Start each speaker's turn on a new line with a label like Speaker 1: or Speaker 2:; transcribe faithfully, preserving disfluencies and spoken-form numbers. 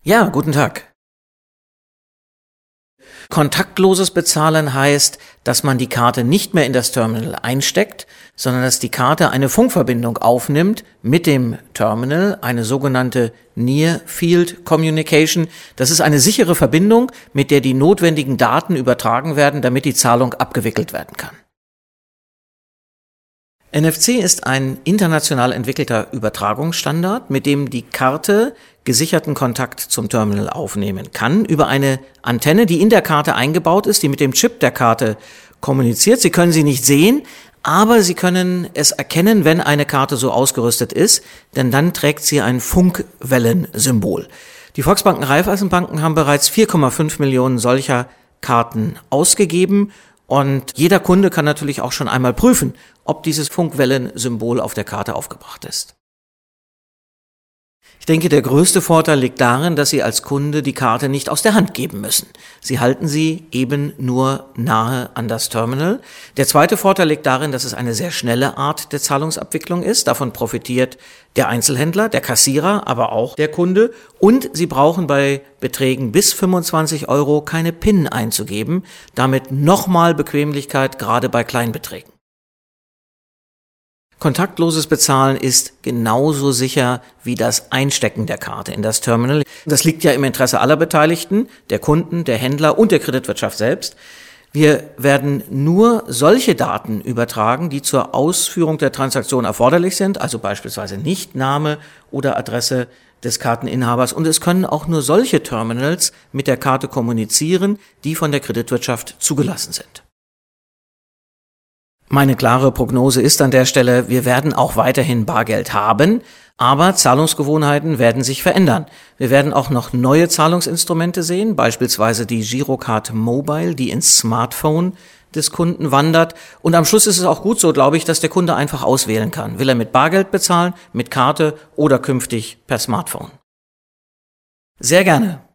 Speaker 1: Ja, guten Tag. Kontaktloses Bezahlen heißt, dass man die Karte nicht mehr in das Terminal einsteckt, sondern dass die Karte eine Funkverbindung aufnimmt mit dem Terminal, eine sogenannte Near Field Communication. Das ist eine sichere Verbindung, mit der die notwendigen Daten übertragen werden, damit die Zahlung abgewickelt werden kann. N F C ist ein international entwickelter Übertragungsstandard, mit dem die Karte gesicherten Kontakt zum Terminal aufnehmen kann, über eine Antenne, die in der Karte eingebaut ist, die mit dem Chip der Karte kommuniziert. Sie können sie nicht sehen, aber Sie können es erkennen, wenn eine Karte so ausgerüstet ist, denn dann trägt sie ein Funkwellensymbol. Die Volksbanken Raiffeisenbanken haben bereits vier Komma fünf Millionen solcher Karten ausgegeben. Und jeder Kunde kann natürlich auch schon einmal prüfen, ob dieses Funkwellensymbol auf der Karte aufgebracht ist. Ich denke, der größte Vorteil liegt darin, dass Sie als Kunde die Karte nicht aus der Hand geben müssen. Sie halten sie eben nur nahe an das Terminal. Der zweite Vorteil liegt darin, dass es eine sehr schnelle Art der Zahlungsabwicklung ist. Davon profitiert der Einzelhändler, der Kassierer, aber auch der Kunde. Und Sie brauchen bei Beträgen bis fünfundzwanzig Euro keine PIN einzugeben. Damit nochmal Bequemlichkeit, gerade bei Kleinbeträgen. Kontaktloses Bezahlen ist genauso sicher wie das Einstecken der Karte in das Terminal. Das liegt ja im Interesse aller Beteiligten, der Kunden, der Händler und der Kreditwirtschaft selbst. Wir werden nur solche Daten übertragen, die zur Ausführung der Transaktion erforderlich sind, also beispielsweise nicht Name oder Adresse des Karteninhabers. Und es können auch nur solche Terminals mit der Karte kommunizieren, die von der Kreditwirtschaft zugelassen sind. Meine klare Prognose ist an der Stelle, wir werden auch weiterhin Bargeld haben, aber Zahlungsgewohnheiten werden sich verändern. Wir werden auch noch neue Zahlungsinstrumente sehen, beispielsweise die Girocard Mobile, die ins Smartphone des Kunden wandert. Und am Schluss ist es auch gut so, glaube ich, dass der Kunde einfach auswählen kann. Will er mit Bargeld bezahlen, mit Karte oder künftig per Smartphone? Sehr gerne.